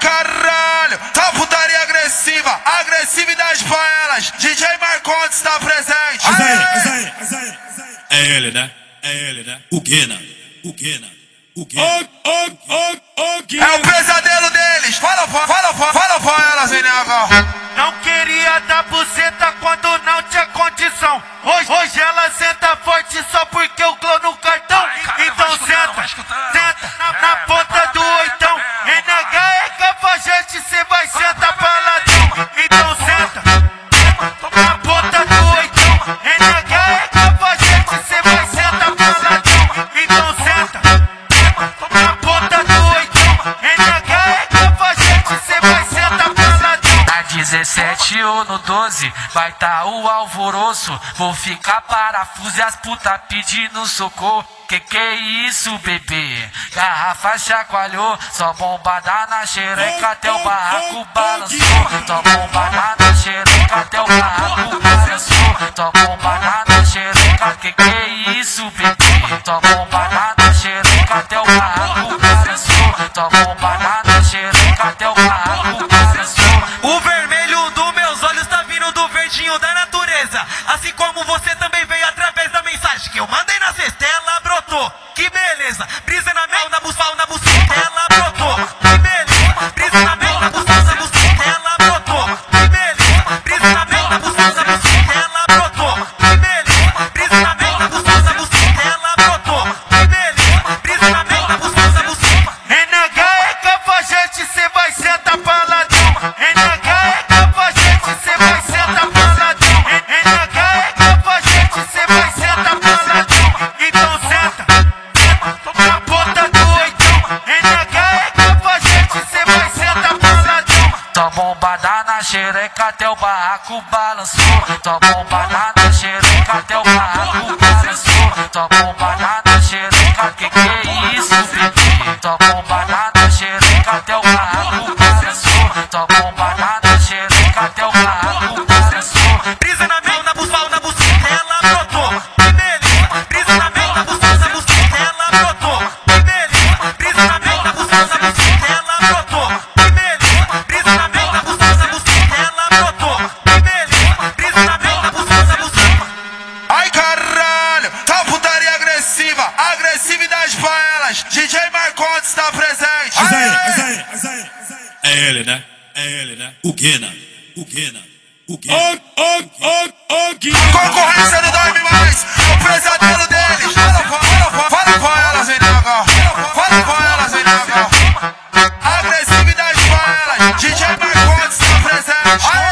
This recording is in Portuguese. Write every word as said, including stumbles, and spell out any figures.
caralho, tá putaria agressiva, agressividade pra elas. D J Marcondes tá presente. Mas aí, mas aí, mas aí, mas aí. É ele, né? É ele, né? O Guina, o Guina, o Guina. Oh, oh, oh, oh, Guina. É o pesadelo deles. Fala, fala, fala, fala pra elas, vem nega. Não queria dar buceta quando não tinha condição. Hoje, hoje ela senta forte só porque eu clô no cartão. Ai, cara, então senta, senta na, na ponta do oitão. N H é cafajeste, cê vai sentar pra ladrão. Então senta na ponta do oitão. N H é cafajeste, cê vai sentar pra ladrão. Então senta na ponta do oitão. N H é cafajeste, cê vai sentar pra ladrão. Na dezessete ou no doze vai tá o alvoroço. Vou ficar parafuso e as putas pedindo socorro. Que que é isso, bebê? Garrafa chacoalhou, só bombada na xereca até o barraco balançou. Só bombada na xereca até o barraco balançou. Só bombada na xereca, que que é isso, bebê? Só bombada na xereca até o barraco balançou. Só bombada na xereca até o barraco balançou. O vermelho dos meus olhos tá vindo do verdinho da natureza. Assim como você também veio através da mensagem que eu mandei na cestela, brotou. Que beleza, brisa na mel, na buçal, na bucetela, brotou. Que beleza, brisa na mel, na buçal, na bucetela, brotou. Que beleza, brisa na mel, na buçal, na bucetela, brotou. Que beleza, brisa na mel, na buçal, na bucetela, brotou. Que beleza, brisa na mel, na buçal, na bucetela. N H é cafajeste, cê vai sentar pra ladrão. N H é cafajeste, cê vai sentar pra ladrão. N H é cafajeste, cê vai sentar pra ladrão. Então senta na ponta do oitão. N H é cafajeste, cê vai sentar pra ladrão. Só bombada na xereca até o barraco balançou. Só bombada na xereca até o barraco balançou. Só bombada na xereca, que que é isso, bebê? Só bombada na xereca até o barraco balançou. Só bombada na xereca até o barraco balançou. Brisa na mel, na buçal, na bucetela, brotou. Que beleza, brisa na mel, na buçal, na bucetela, brotou. Que beleza, brisa na mel, na buçal, na bucetela, brotou. Que beleza, brisa na mel, na buçal, na bucetela, brotou. Que beleza, brisa na mel, na buçal, na bucetela. Ai caralho, tá putaria agressiva, agressividade pra elas. D J Marcondes tá presente. Mas aí, mas aí, mas aí, mas aí. É ele, né? É ele, né? O Guina, o Guina, o Guina. Oh, oh, oh, oh, Guina. Concorrência não dorme mais, o pesadelo deles. Fala, fala, fala, fala com elas, vem nega. Fala com elas, vem nega. Agressividade pra elas, D J Marcondes tá presente.